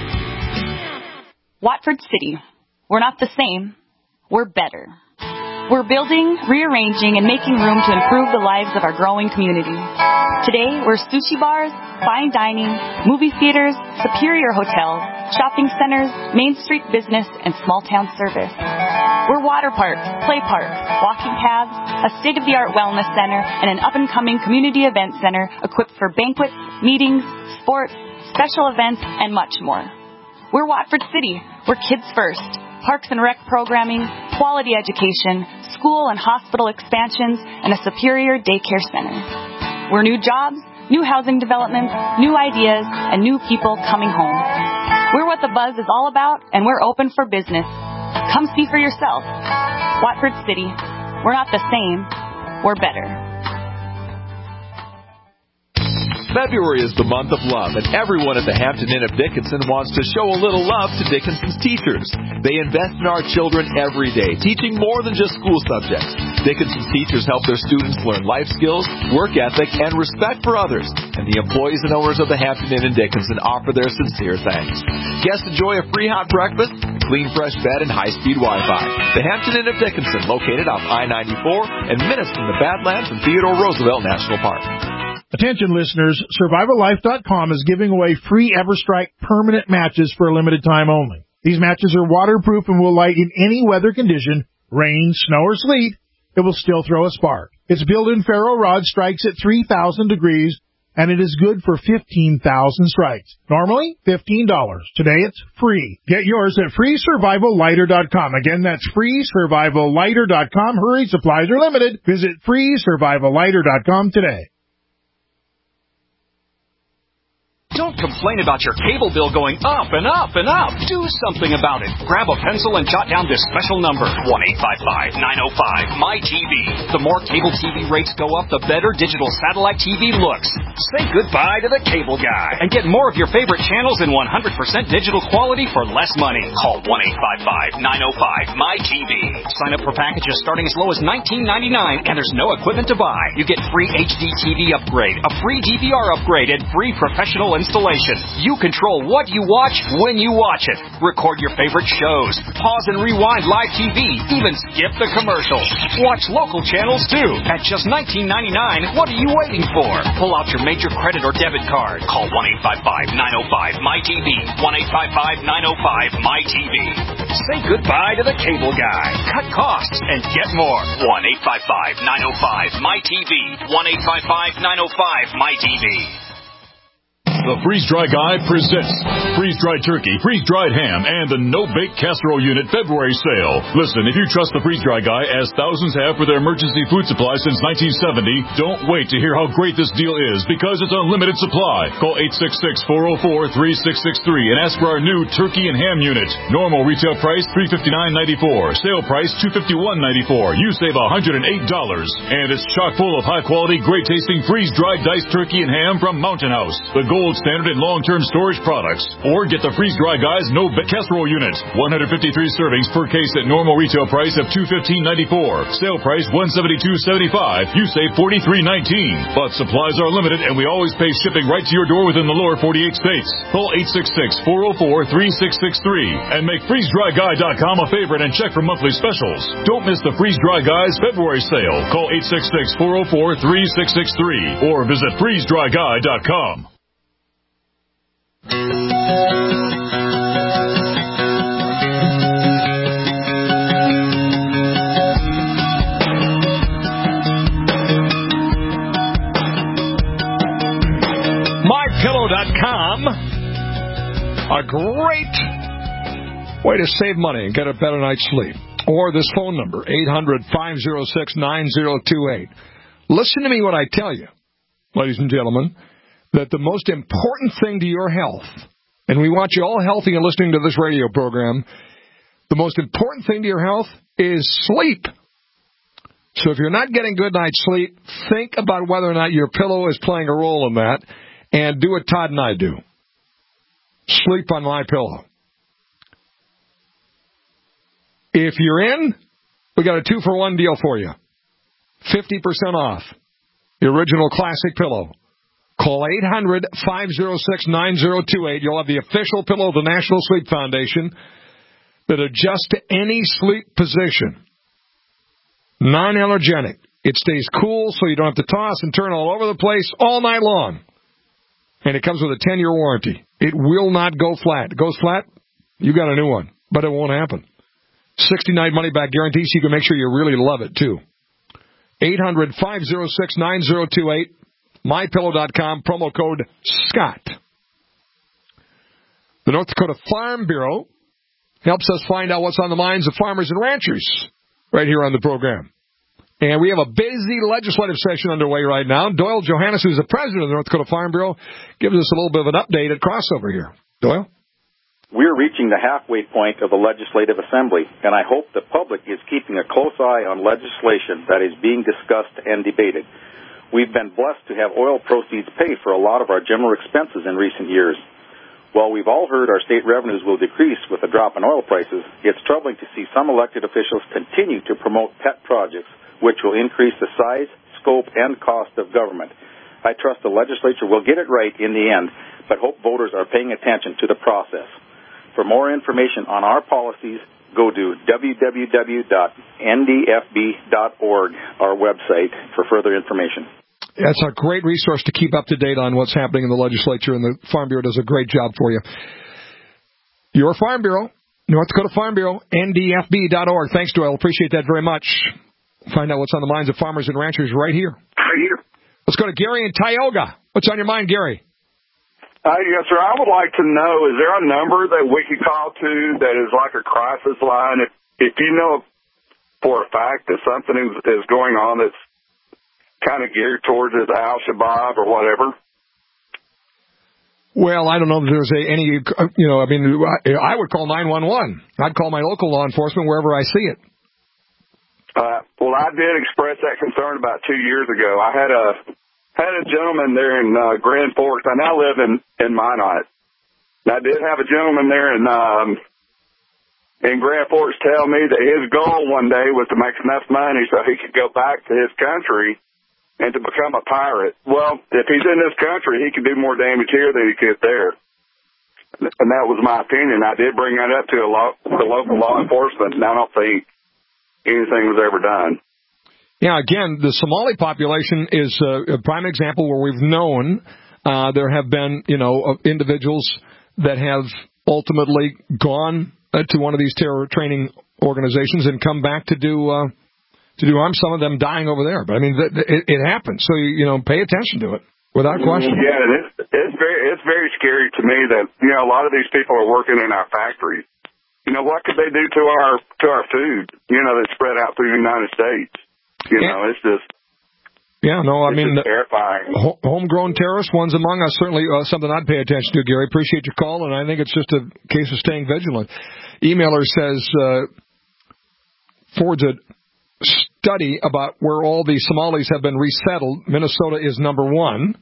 Watford City. We're not the same. We're better. We're building, rearranging, and making room to improve the lives of our growing community. Today, we're sushi bars, fine dining, movie theaters, superior hotels, shopping centers, Main Street business, and small town service. We're water parks, play parks, walking paths, a state-of-the-art wellness center, and an up-and-coming community event center equipped for banquets, meetings, sports, special events, and much more. We're Watford City. We're kids first. Parks and rec programming, quality education, school and hospital expansions, and a superior daycare center. We're new jobs, new housing developments, new ideas, and new people coming home. We're what the buzz is all about, and we're open for business. Come see for yourself. Watford City. We're not the same. We're better. February is the month of love, and everyone at the Hampton Inn of Dickinson wants to show a little love to Dickinson's teachers. They invest in our children every day, teaching more than just school subjects. Dickinson's teachers help their students learn life skills, work ethic, and respect for others. And the employees and owners of the Hampton Inn in Dickinson offer their sincere thanks. Guests enjoy a free hot breakfast, clean, fresh bed, and high-speed Wi-Fi. The Hampton Inn of Dickinson, located off I-94 and minutes from the Badlands and Theodore Roosevelt National Park. Attention listeners, SurvivalLife.com is giving away free EverStrike permanent matches for a limited time only. These matches are waterproof and will light in any weather condition, rain, snow, or sleet. It will still throw a spark. Its built-in ferro rod strikes at 3,000 degrees, and it is good for 15,000 strikes. Normally, $15. Today, it's free. Get yours at FreeSurvivalLighter.com. Again, that's FreeSurvivalLighter.com. Hurry, supplies are limited. Visit FreeSurvivalLighter.com today. Don't complain about your cable bill going up and up and up. Do something about it. Grab a pencil and jot down this special number, 1-855-905-MY-TV. The more cable TV rates go up, the better digital satellite TV looks. Say goodbye to the cable guy and get more of your favorite channels in 100% digital quality for less money. Call 1-855-905-MY-TV. Sign up for packages starting as low as $19.99, and there's no equipment to buy. You get free HD TV upgrade, a free DVR upgrade, and free professional installation. You control what you watch when you watch it. Record your favorite shows. Pause and rewind live TV. Even skip the commercials. Watch local channels too. At just $19.99, what are you waiting for? Pull out your major credit or debit card. Call 1-855-905-MY-TV. 1-855-905-MY-TV. Say goodbye to the cable guy. Cut costs and get more. 1-855-905-MY-TV. 1-855-905-MY-TV. The Freeze-Dry Guy presents freeze-dried turkey, freeze-dried ham, and the no-bake casserole unit February sale. Listen, if you trust the Freeze-Dry Guy, as thousands have for their emergency food supply since 1970, don't wait to hear how great this deal is, because it's unlimited supply. Call 866-404-3663 and ask for our new turkey and ham unit. Normal retail price $359.94. Sale price $251.94. You save $108. And it's chock full of high-quality, great-tasting freeze-dried diced turkey and ham from Mountain House, the gold standard in long-term storage products. Or get the Freeze-Dry Guy's no-bake casserole unit. 153 servings per case at normal retail price of $215.94. Sale price $172.75. You save $43.19. But supplies are limited, and we always pay shipping right to your door within the lower 48 states. Call 866-404-3663 and make FreezeDryGuy.com a favorite and check for monthly specials. Don't miss the Freeze-Dry Guy's February sale. Call 866-404-3663 or visit FreezeDryGuy.com. MyPillow.com, a great way to save money and get a better night's sleep. Or this phone number, 800-506-9028. Listen to me when I tell you, ladies and gentlemen, that the most important thing to your health, and we want you all healthy and listening to this radio program, the most important thing to your health is sleep. So if you're not getting good night's sleep, think about whether or not your pillow is playing a role in that, and do what Todd and I do. Sleep on MyPillow. If you're in, we got a 2-for-1 deal for you. 50% off the original classic pillow. Call 800-506-9028. You'll have the official pillow of the National Sleep Foundation that adjusts to any sleep position. Non-allergenic. It stays cool so you don't have to toss and turn all over the place all night long. And it comes with a 10-year warranty. It will not go flat. It goes flat, you got a new one. But it won't happen. 69 money-back guarantee, so you can make sure you really love it, too. 800-506-9028, MyPillow.com, promo code SCOTT. The North Dakota Farm Bureau helps us find out what's on the minds of farmers and ranchers right here on the program. And we have a busy legislative session underway right now. Doyle Johannes, who's the president of the North Dakota Farm Bureau, gives us a little bit of an update at Crossover here. Doyle? We're reaching the halfway point of the Legislative Assembly, and I hope the public is keeping a close eye on legislation that is being discussed and debated. We've been blessed to have oil proceeds pay for a lot of our general expenses in recent years. While we've all heard our state revenues will decrease with a drop in oil prices, it's troubling to see some elected officials continue to promote pet projects, which will increase the size, scope, and cost of government. I trust the legislature will get it right in the end, but hope voters are paying attention to the process. For more information on our policies, go to www.ndfb.org, our website, for further information. That's a great resource to keep up to date on what's happening in the legislature, and the Farm Bureau does a great job for you. Your Farm Bureau, North Dakota Farm Bureau, ndfb.org. Thanks, Doyle. Appreciate that very much. Find out what's on the minds of farmers and ranchers right here. Let's go to Gary in Tioga. What's on your mind, Gary? Yes, sir. I would like to know, is there a number that we can call to that is like a crisis line? If you know for a fact that something is going on that's kind of geared towards Al-Shabaab or whatever? Well, I don't know that there's I would call 911. I'd call my local law enforcement wherever I see it. Well, I did express that concern about 2 years ago. I had a gentleman there in Grand Forks. I now live in Minot. And I did have a gentleman there in Grand Forks tell me that his goal one day was to make enough money so he could go back to his country and to become a pirate. Well, if he's in this country, he can do more damage here than he could there. And that was my opinion. I did bring that up to the local law enforcement, and I don't think anything was ever done. Yeah, again, the Somali population is a prime example where we've known there have been, individuals that have ultimately gone to one of these terror training organizations and come back to do harm. Some of them dying over there, but I mean, it happens. So pay attention to it without question. Yeah, it's very scary to me that a lot of these people are working in our factories. What could they do to our food? That's spread out through the United States. It's just. Yeah, no, I mean, terrifying. Homegrown terrorists, one's among us, certainly something I'd pay attention to, Gary. Appreciate your call, and I think it's just a case of staying vigilant. Emailer says, forwards a study about where all the Somalis have been resettled. Minnesota is number one.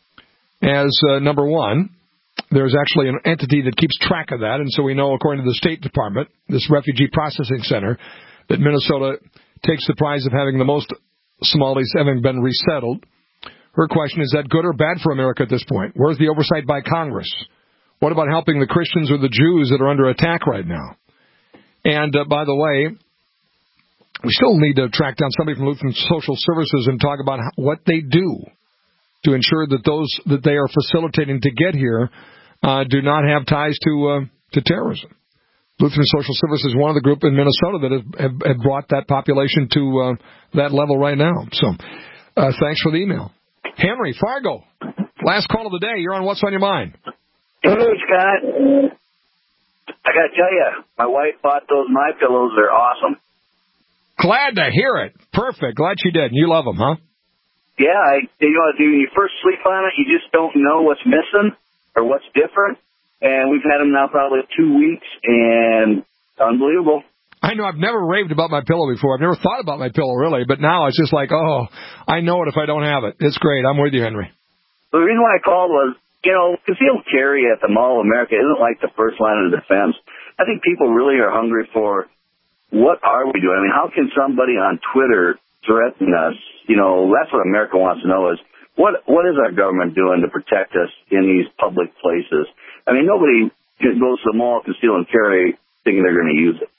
Number one, there's actually an entity that keeps track of that, and so we know, according to the State Department, this Refugee Processing Center, that Minnesota takes the prize of having the most Somalis having been resettled. Her question, is that good or bad for America at this point? Where's the oversight by Congress? What about helping the Christians or the Jews that are under attack right now? And, by the way, we still need to track down somebody from Lutheran Social Services and talk about what they do to ensure that those that they are facilitating to get here do not have ties to terrorism. Lutheran Social Services is one of the group in Minnesota that have brought that population to that level right now. So thanks for the email. Henry, Fargo, last call of the day. You're on What's on Your Mind. Hello, Scott. I got to tell you, my wife bought those My Pillows. They're awesome. Glad to hear it. Perfect. Glad she did. You love them, huh? Yeah. When you first sleep on it, you just don't know what's missing or what's different. And we've had them now probably 2 weeks, and unbelievable. I know. I've never raved about my pillow before. I've never thought about my pillow, really. But now it's just like, I know it if I don't have it. It's great. I'm with you, Henry. The reason why I called was, concealed carry at the Mall of America isn't like the first line of defense. I think people really are hungry for, what are we doing? I mean, how can somebody on Twitter threaten us? That's what America wants to know is, what is our government doing to protect us in these public places? I mean, nobody goes to the mall, conceal and carry, thinking they're going to use it.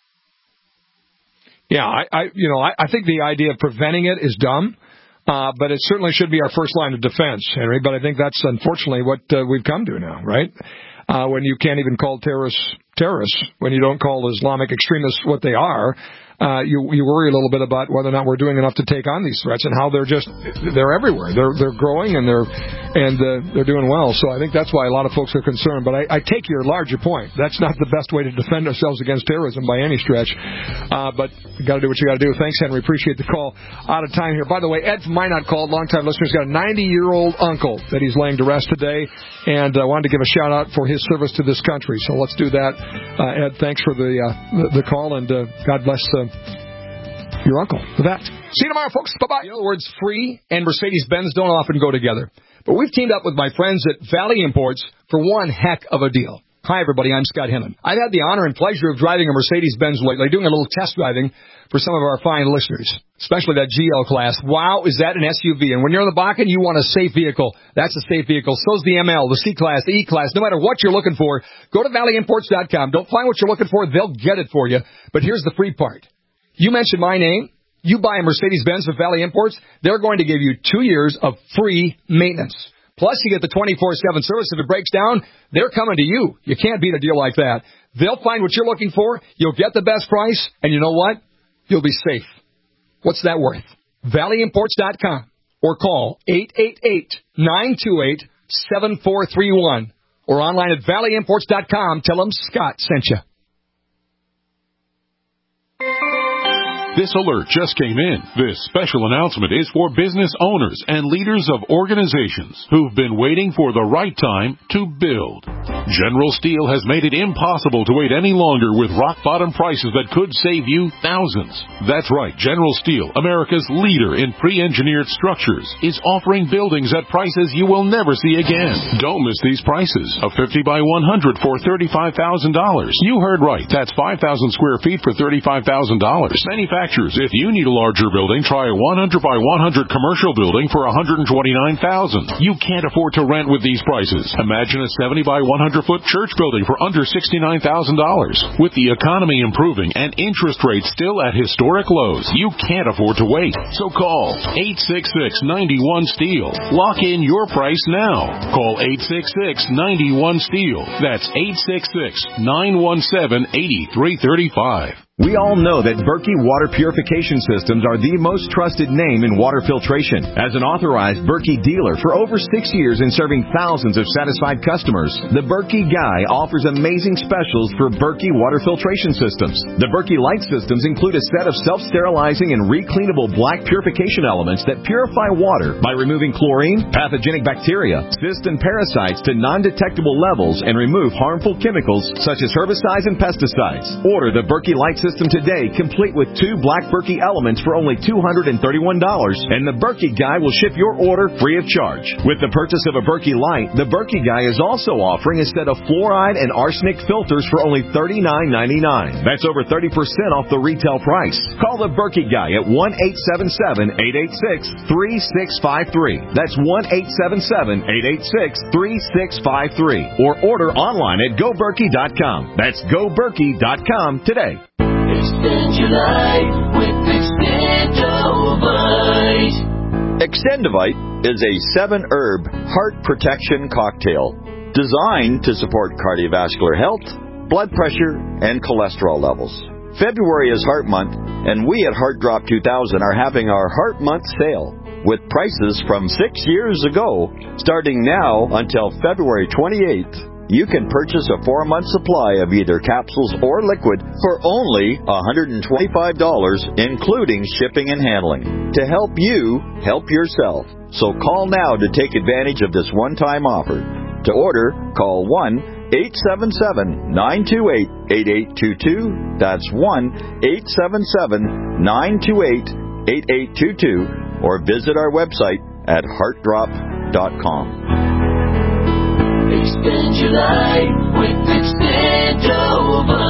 Yeah, I think the idea of preventing it is dumb, but it certainly should be our first line of defense, Henry. But I think that's unfortunately what we've come to now, right? When you can't even call terrorists terrorists, when you don't call Islamic extremists what they are, you worry a little bit about whether or not we're doing enough to take on these threats and how they're everywhere. They're growing and they're doing well. So I think that's why a lot of folks are concerned. But I take your larger point. That's not the best way to defend ourselves against terrorism by any stretch. But you got to do what you got to do. Thanks, Henry. Appreciate the call. Out of time here. By the way, Ed from Minot called, longtime listener. He's got a 90-year-old uncle that he's laying to rest today, and I wanted to give a shout out for his service to this country. So let's do that. Ed, thanks for the call, and God bless your uncle for that. See you tomorrow, folks. Bye-bye. The words free and Mercedes-Benz don't often go together, but we've teamed up with my friends at Valley Imports for one heck of a deal. Hi, everybody. I'm Scott Hinman. I've had the honor and pleasure of driving a Mercedes-Benz lately, doing a little test driving for some of our fine listeners, especially that GL class. Wow, is that an SUV? And when you're in the Bakken, you want a safe vehicle. That's a safe vehicle. So's the ML, the C-Class, the E-Class. No matter what you're looking for, go to valleyimports.com. Don't find what you're looking for. They'll get it for you. But here's the free part. You mention my name. You buy a Mercedes-Benz with Valley Imports, they're going to give you 2 years of free maintenance. Plus, you get the 24/7 service. If it breaks down, they're coming to you. You can't beat a deal like that. They'll find what you're looking for. You'll get the best price. And you know what? You'll be safe. What's that worth? valleyimports.com or call 888-928-7431 or online at valleyimports.com. Tell them Scott sent you. This alert just came in. This special announcement is for business owners and leaders of organizations who've been waiting for the right time to build. General Steel has made it impossible to wait any longer with rock-bottom prices that could save you thousands. That's right. General Steel, America's leader in pre-engineered structures, is offering buildings at prices you will never see again. Don't miss these prices. A 50 by 100 for $35,000. You heard right. That's 5,000 square feet for $35,000. Manufacturers, if you need a larger building, try a 100 by 100 commercial building for $129,000. You can't afford to rent with these prices. Imagine a 70 by 100 foot church building for under $69,000. With the economy improving and interest rates still at historic lows, you can't afford to wait. So call 866-91-STEEL. Lock in your price now. Call 866-91-STEEL. That's 866-917-8335. We all know that Berkey Water Purification Systems are the most trusted name in water filtration. As an authorized Berkey dealer for over 6 years and serving thousands of satisfied customers, the Berkey Guy offers amazing specials for Berkey Water Filtration Systems. The Berkey Light Systems include a set of self-sterilizing and recleanable black purification elements that purify water by removing chlorine, pathogenic bacteria, cysts, and parasites to non-detectable levels and remove harmful chemicals such as herbicides and pesticides. Order the Berkey Light System today, complete with 2 black Berkey elements for only $231, and the Berkey Guy will ship your order free of charge. With the purchase of a Berkey Light, the Berkey Guy is also offering a set of fluoride and arsenic filters for only $39.99. That's over 30% off the retail price. Call the Berkey Guy at 1-877-886-3653. That's 1-877-886-3653. Or order online at GoBerkey.com. That's GoBerkey.com today. Extend your life with Extendovite. Extendovite is a 7-herb heart protection cocktail designed to support cardiovascular health, blood pressure, and cholesterol levels. February is Heart Month, and we at Heart Drop 2000 are having our Heart Month sale with prices from 6 years ago, starting now until February 28th. You can purchase a 4-month supply of either capsules or liquid for only $125, including shipping and handling, to help you help yourself. So call now to take advantage of this one-time offer. To order, call 1-877-928-8822. That's 1-877-928-8822. Or visit our website at heartdrop.com. Extend your life with Extendovite.